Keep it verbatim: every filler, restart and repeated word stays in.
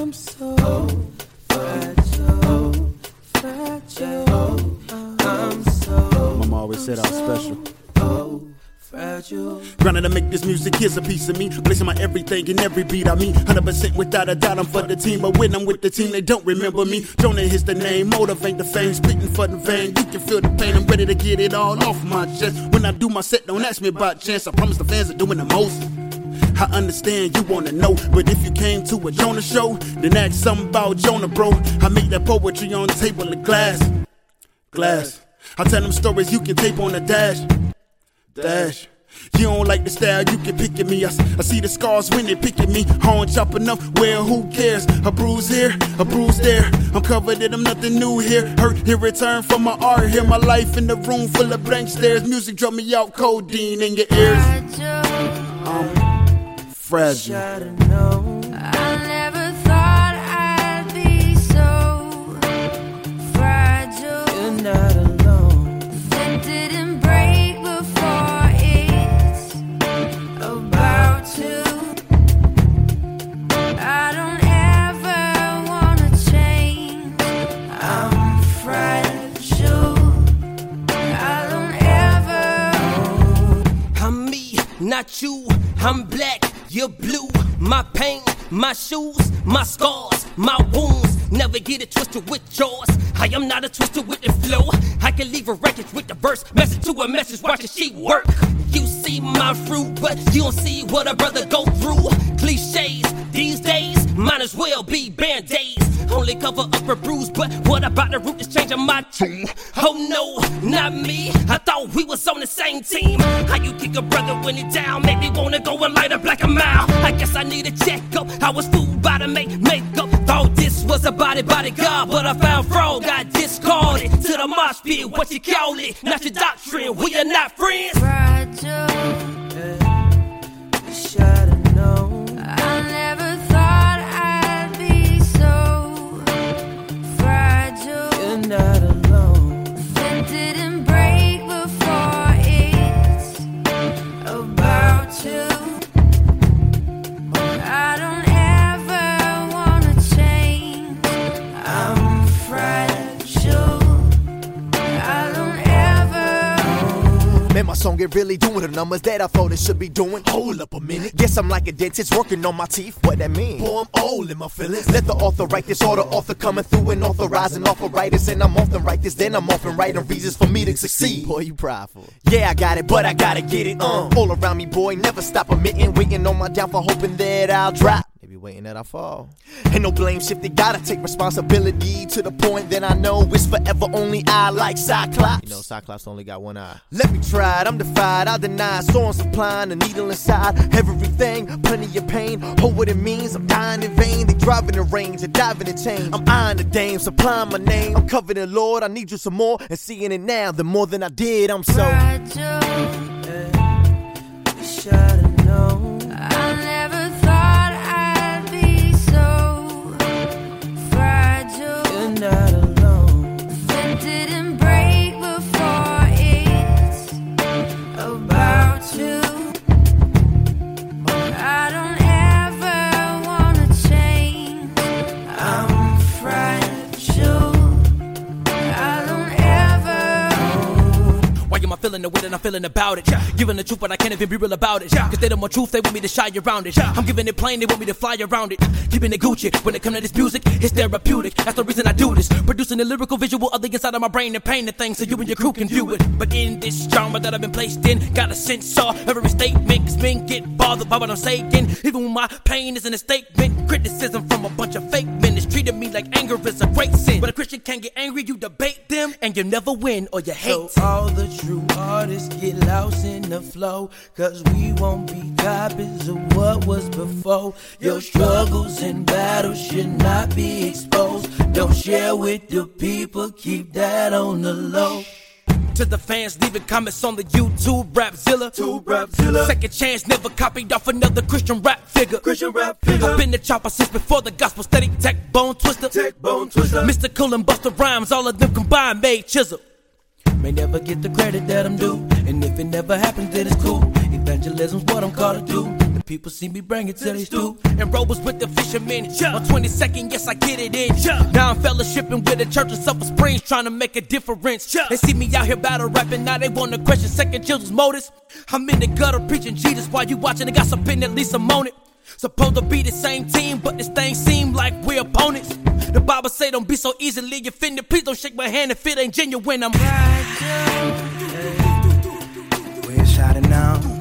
I'm so fragile, fragile. I'm so. Mama always said I was special. Oh, fragile. Granted, to make this music, here's a piece of me. Placing my everything in every beat I mean. one hundred percent without a doubt, I'm for the team. But when I'm with the team, they don't remember me. Jonah is the name, motivate the fame. Spitting for the vein, you can feel the pain. I'm ready to get it all off my chest. When I do my set, don't ask me about chance. I promise the fans are doing the most. I understand you wanna know, but if you came to a Jonah show, then ask something about Jonah, bro. I make that poetry on the table of glass. Glass. I tell them stories you can tape on the dash. Dash. You don't like the style, you can pick at me. I, I see the scars when they pick at me. Horn chopping up, well, who cares? A bruise here, a bruise there. I'm covered in them, nothing new here. Hurt here, return from my art here. My life in the room full of blank stares. Music drove me out, codeine in your ears. I'm fragile. I never thought I'd be so fragile. You're not alone. It didn't break before it's about to. I don't ever wanna change. I'm fragile. I don't ever. I'm me, not you. I'm black. You're blue, my pain, my shoes, my scars, my wounds. Never get it twisted with yours. I am not a twister with the flow. I can leave a wreckage with the verse. Message to a message, watch the sheet work. You see my fruit, but you don't see what a brother go through. Cliches, these days, might as well be band-aids. Only cover up a bruise, but what about the root is changing my tune? Oh no, not me. I thought we was on the same team. How you kick a brother when he down? Make me wanna go and light up like a mile. I guess I need a checkup. I was fooled by the make makeup. Thought this was a body body God, but I found fraud. Got discarded to the mosh pit. What you call it? Not your doctrine. We are not friends. Fragile. You should've known. I never thought I'd be so fragile. You're not alone. It didn't break before it's about to. I don't ever wanna change. I'm fragile. I don't ever. Man, my song get really doing the numbers that I thought it should be doing. Hold up a minute. Guess I'm like a dentist working on my teeth. What that mean? Boy, I'm old in my feelings. Let the author write this, or the author coming through and authorizing authoritis. And I'm often write this, then I'm often writing reasons for me to succeed. Boy, you prideful. Yeah, I got it, but I gotta get it. Uh, all around me, boy, never stop admitting, waiting on my downfall, hoping that I'll drop. Maybe waiting that I fall. Ain't no blame shifted, gotta take responsibility to the point that I know it's forever only I, like Cyclops. You know, Cyclops only got one eye. Let me try it, I'm defied, I'll deny. So I'm supplying a needle inside everything, plenty of pain. Oh, what it means, I'm dying in vain. They driving the range, they diving in change. I'm eyeing the dame, supplying my name. I'm covered in Lord, I need you some more. And seeing it now, the more than I did, I'm so fragile. You should've known. I never thought I'd be so fragile. You're not alone. It didn't break before it's about to. I don't ever wanna change. I'm fragile. I don't ever. Why am I feeling the way that I'm feeling about it? Yeah. Giving the truth, but I can't even be real about it. Yeah. Cause they don't want truth, they want me to shy around it. Yeah. I'm giving it plain, they want me to fly around it. Keeping it Gucci, when it comes to this music, it's therapeutic. That's the reason I do this. Producing a lyrical visual of the inside of my brain and painting things so you and your crew can view it. But in this genre that I've been placed in, got a censor every statement, cause men get bothered by what I'm saying. Even when my pain isn't a statement, criticism from a bunch of fake men is treated me like anger is a great sin. But a Christian can't get angry, you debate them, and you never win or you hate. So all the true artists get lost in the flow, cause we won't be copies of what was before. Your struggles and battles should not be exposed. Don't share with the people, keep that on the low. To the fans leaving comments on the YouTube Rapzilla. To Rapzilla. Second chance, never copied off another Christian rap figure. Christian rap figure. I've been the chopper since before the gospel steady. Tech Bone Twister. Tech Bone Twister. Mystical and Busta Rhymes, all of them combined made Chisel. May never get the credit that I'm due, and if it never happens, then it's cool. Evangelism's what I'm called to do. The people see me bring it to they stoop. And Rovers with the fishermen. Yeah. On twenty-second, yes, I get it in. Yeah. Now I'm fellowshipping with the Church of Sulphur Springs, trying to make a difference. Yeah. They see me out here battle rapping, now they want to question second children's motives. I'm in the gutter preaching Jesus while you watching, they got some pin at least I'm on it. Supposed to be the same team, but this thing seem like we're opponents. The Bible say don't be so easily offended. Please don't shake my hand if it ain't genuine. I'm We're shouting now.